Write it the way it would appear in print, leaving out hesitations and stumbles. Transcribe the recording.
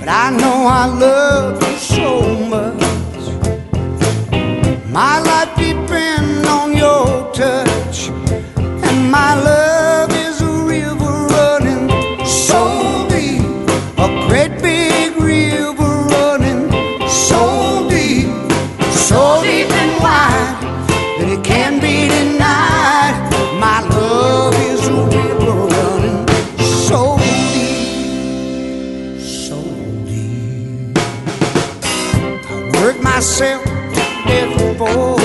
I know I love you so much. My life depends on your touch, and my love is a river running so deep, a great big river running so deep, so deep and wide that it can't be denied. My love is a river running so deep, so deep. I work myself to death for